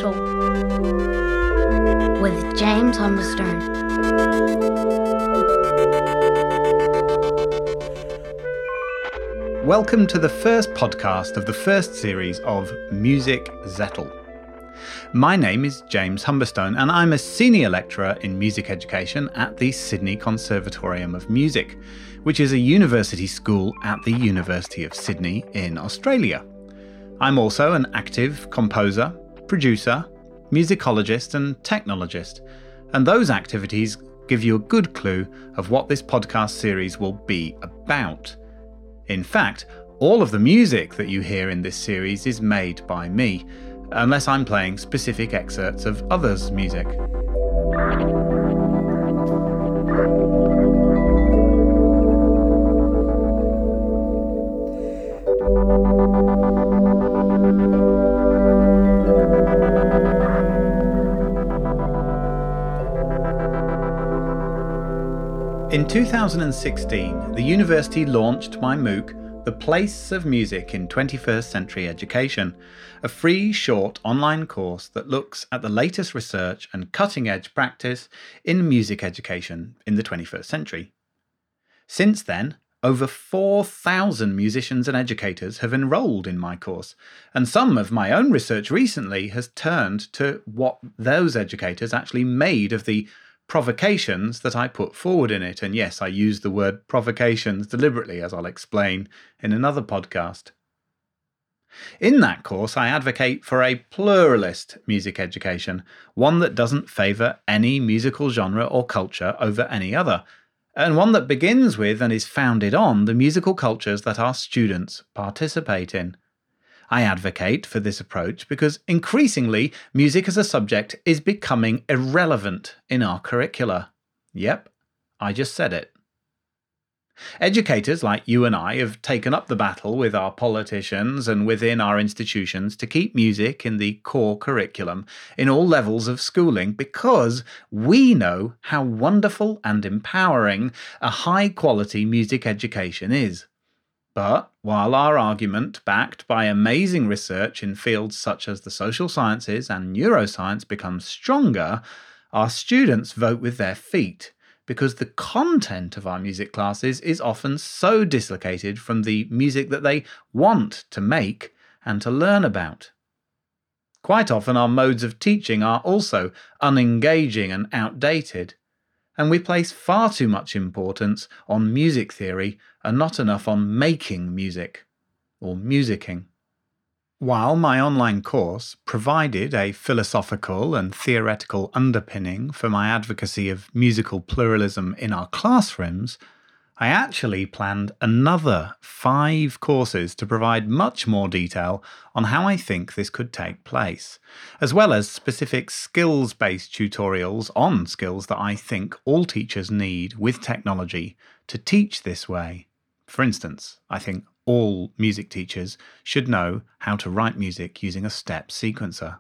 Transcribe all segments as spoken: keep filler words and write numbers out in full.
Zettel with James Humberstone. Welcome to the first podcast of the first series of Music Zettel. My name is James Humberstone and I'm a senior lecturer in music education at the Sydney Conservatorium of Music, which is a university school at the University of Sydney in Australia. I'm also an active composer, producer, musicologist and technologist, and those activities give you a good clue of what this podcast series will be about. In fact, all of the music that you hear in this series is made by me, unless I'm playing specific excerpts of others' music. In two thousand sixteen, the university launched my MOOC, The Place of Music in twenty-first Century Education, a free, short online course that looks at the latest research and cutting-edge practice in music education in the twenty-first century. Since then, over four thousand musicians and educators have enrolled in my course, and some of my own research recently has turned to what those educators actually made of the provocations that I put forward in it. And yes, I use the word provocations deliberately, as I'll explain in another podcast. In that course, I advocate for a pluralist music education, one that doesn't favour any musical genre or culture over any other, and one that begins with and is founded on the musical cultures that our students participate in. I advocate for this approach because increasingly music as a subject is becoming irrelevant in our curricula. Yep, I just said it. Educators like you and I have taken up the battle with our politicians and within our institutions to keep music in the core curriculum in all levels of schooling because we know how wonderful and empowering a high-quality music education is. But while our argument, backed by amazing research in fields such as the social sciences and neuroscience, becomes stronger, our students vote with their feet because the content of our music classes is often so dislocated from the music that they want to make and to learn about. Quite often our modes of teaching are also unengaging and outdated, and we place far too much importance on music theory and not enough on making music, or musicking. While my online course provided a philosophical and theoretical underpinning for my advocacy of musical pluralism in our classrooms, I actually planned another five courses to provide much more detail on how I think this could take place, as well as specific skills-based tutorials on skills that I think all teachers need with technology to teach this way. For instance, I think all music teachers should know how to write music using a step sequencer.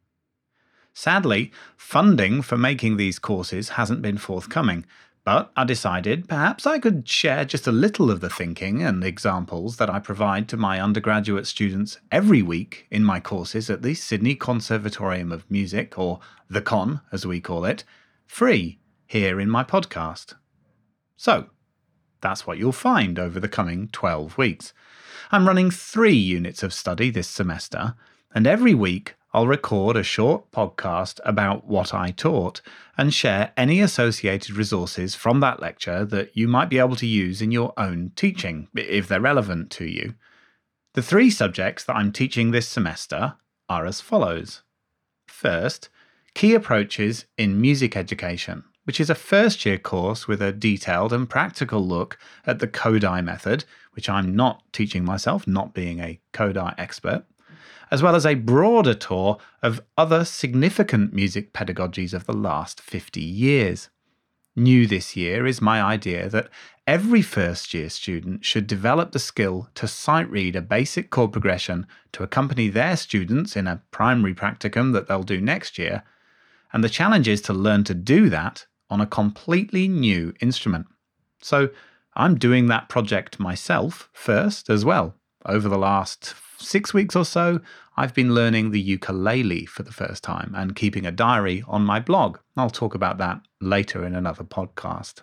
Sadly, funding for making these courses hasn't been forthcoming, but I decided perhaps I could share just a little of the thinking and examples that I provide to my undergraduate students every week in my courses at the Sydney Conservatorium of Music, or the Con as we call it, free here in my podcast. So, that's what you'll find over the coming twelve weeks. I'm running three units of study this semester, and every week I'll record a short podcast about what I taught and share any associated resources from that lecture that you might be able to use in your own teaching, if they're relevant to you. The three subjects that I'm teaching this semester are as follows. First, Key Approaches in Music Education, which is a first-year course with a detailed and practical look at the Kodály method, which I'm not teaching myself, not being a Kodály expert, as well as a broader tour of other significant music pedagogies of the last fifty years. New this year is my idea that every first-year student should develop the skill to sight-read a basic chord progression to accompany their students in a primary practicum that they'll do next year, and the challenge is to learn to do that on a completely new instrument. So I'm doing that project myself first as well, over the last six weeks or so, I've been learning the ukulele for the first time and keeping a diary on my blog. I'll talk about that later in another podcast.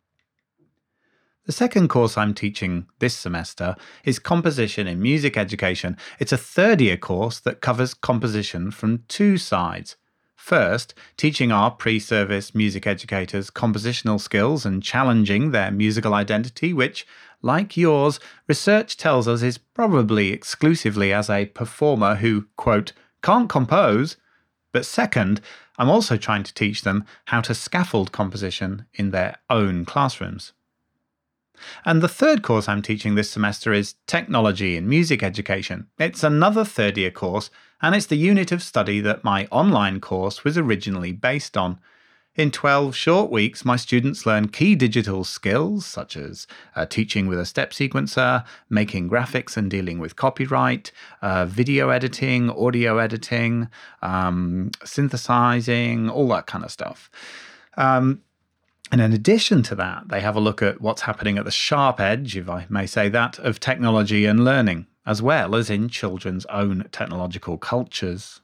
The second course I'm teaching this semester is Composition in Music Education. It's a third-year course that covers composition from two sides. First, teaching our pre-service music educators compositional skills and challenging their musical identity, which, like yours, research tells us is probably exclusively as a performer who, quote, can't compose. But second, I'm also trying to teach them how to scaffold composition in their own classrooms. And the third course I'm teaching this semester is Technology in Music Education. It's another third-year course, and it's the unit of study that my online course was originally based on. In twelve short weeks, my students learn key digital skills, such as uh, teaching with a step sequencer, making graphics and dealing with copyright, uh, video editing, audio editing, um, synthesizing, all that kind of stuff. Um, And in addition to that, they have a look at what's happening at the sharp edge, if I may say that, of technology and learning, as well as in children's own technological cultures.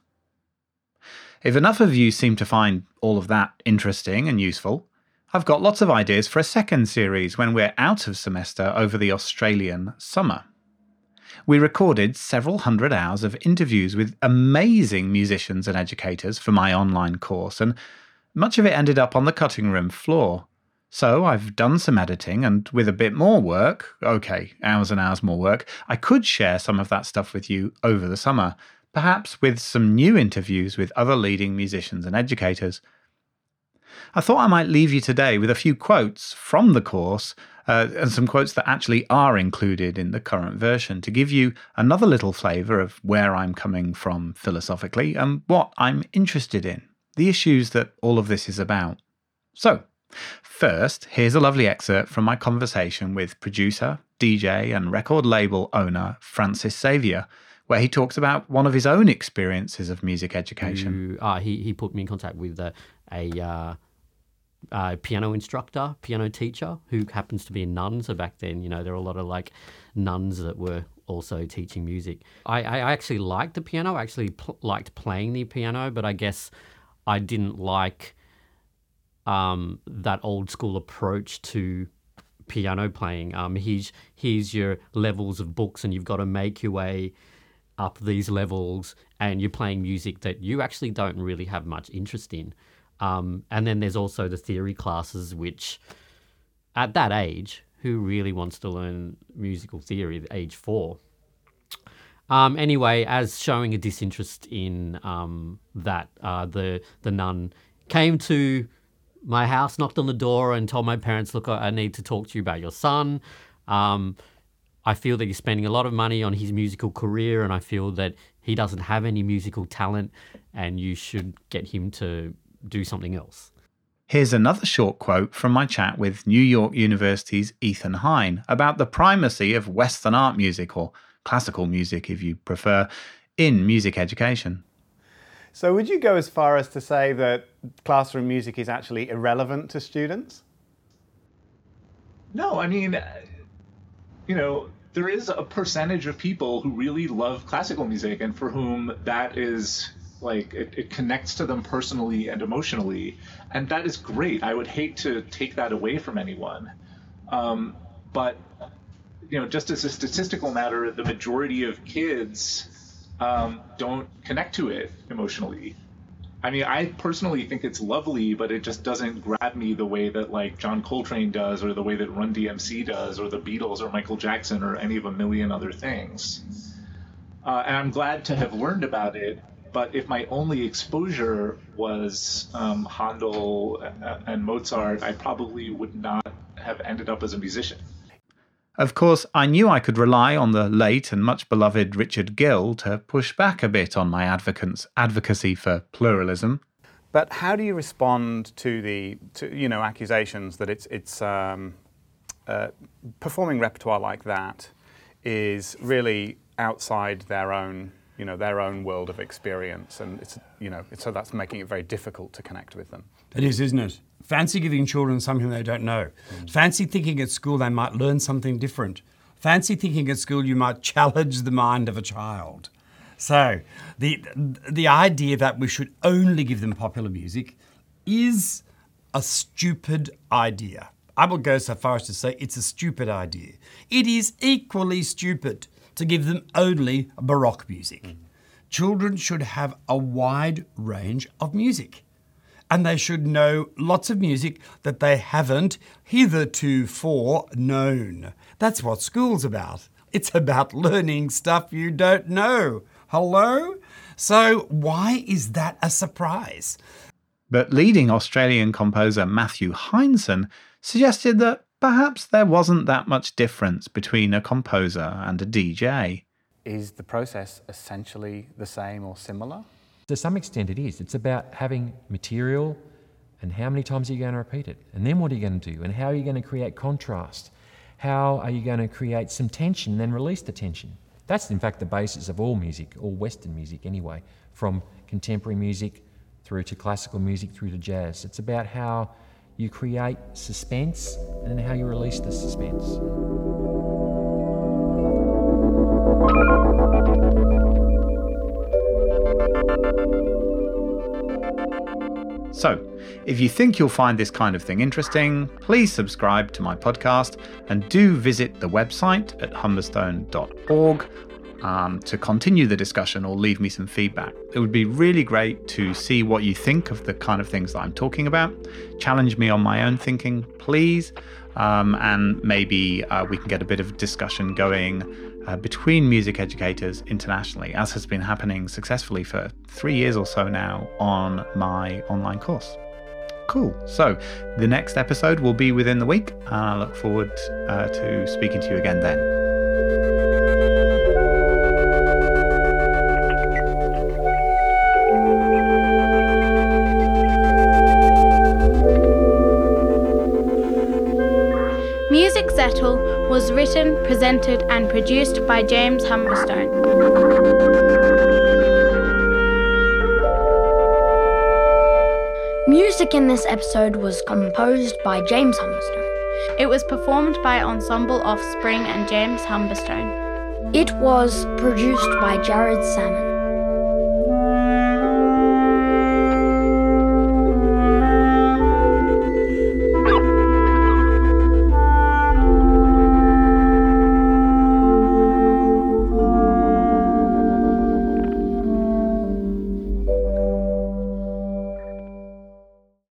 If enough of you seem to find all of that interesting and useful, I've got lots of ideas for a second series when we're out of semester over the Australian summer. We recorded several hundred hours of interviews with amazing musicians and educators for my online course, and much of it ended up on the cutting room floor. So I've done some editing, and with a bit more work, okay, hours and hours more work, I could share some of that stuff with you over the summer, perhaps with some new interviews with other leading musicians and educators. I thought I might leave you today with a few quotes from the course, uh, and some quotes that actually are included in the current version, to give you another little flavour of where I'm coming from philosophically and what I'm interested in, the issues that all of this is about. So, first, here's a lovely excerpt from my conversation with producer, D J and record label owner Francis Xavier, where he talks about one of his own experiences of music education. Uh, he, he put me in contact with a, a, uh, a piano instructor, piano teacher, who happens to be a nun. So back then, you know, there were a lot of like nuns that were also teaching music. I, I actually liked the piano. I actually pl- liked playing the piano, but I guess I didn't like um, that old school approach to piano playing. Um, here's, here's your levels of books, and you've got to make your way up these levels, and you're playing music that you actually don't really have much interest in. Um, and then there's also the theory classes, which at that age, who really wants to learn musical theory at age four? Um, anyway, as showing a disinterest in um, that, uh, the the nun came to my house, knocked on the door, and told my parents, "Look, I need to talk to you about your son. Um, I feel that you're spending a lot of money on his musical career, and I feel that he doesn't have any musical talent, and you should get him to do something else." Here's another short quote from my chat with New York University's Ethan Hine about the primacy of Western art music, or classical music if you prefer, in music education. So would you go as far as to say that classroom music is actually irrelevant to students? No, I mean, you know, there is a percentage of people who really love classical music and for whom that is like, it, it connects to them personally and emotionally. And that is great. I would hate to take that away from anyone. Um, but, you know, just as a statistical matter, the majority of kids um, don't connect to it emotionally. I mean, I personally think it's lovely, but it just doesn't grab me the way that like John Coltrane does, or the way that Run D M C does, or the Beatles, or Michael Jackson, or any of a million other things. Uh, and I'm glad to have learned about it. But if my only exposure was um, Handel and Mozart, I probably would not have ended up as a musician. Of course, I knew I could rely on the late and much beloved Richard Gill to push back a bit on my advocates' advocacy for pluralism. But how do you respond to the, to, you know, accusations that it's it's um, uh, performing repertoire like that is really outside their own, you know, their own world of experience, and it's, you know, it's, so that's making it very difficult to connect with them. It is, isn't it? Fancy giving children something they don't know. Mm. Fancy thinking at school they might learn something different. fancy thinking at school you might challenge the mind of a child. So the the idea that we should only give them popular music is a stupid idea. I will go so far as to say it's a stupid idea. It is equally stupid to give them only Baroque music. Mm. Children should have a wide range of music, and they should know lots of music that they haven't hitherto known. That's what school's about. It's about learning stuff you don't know. Hello? So why is that a surprise? But leading Australian composer Matthew Heinsohn suggested that perhaps there wasn't that much difference between a composer and a D J. Is the process essentially the same or similar? To some extent it is. It's about having material and how many times are you going to repeat it? And then what are you going to do? And how are you going to create contrast? How are you going to create some tension and then release the tension? That's in fact the basis of all music, all Western music anyway, from contemporary music through to classical music through to jazz. It's about how you create suspense and how you release the suspense. So, if you think you'll find this kind of thing interesting, please subscribe to my podcast and do visit the website at humberstone dot org um, to continue the discussion or leave me some feedback. It would be really great to see what you think of the kind of things that I'm talking about. Challenge me on my own thinking, please, um, and maybe uh, we can get a bit of discussion going uh, between music educators internationally, as has been happening successfully for three years or so now on my online course. Cool. So the next episode will be within the week, and I look forward uh, to speaking to you again then. Music Zettel was written, presented and produced by James Humberstone. Music in this episode was composed by James Humberstone. It was performed by Ensemble Offspring and James Humberstone. It was produced by Jared Salmon.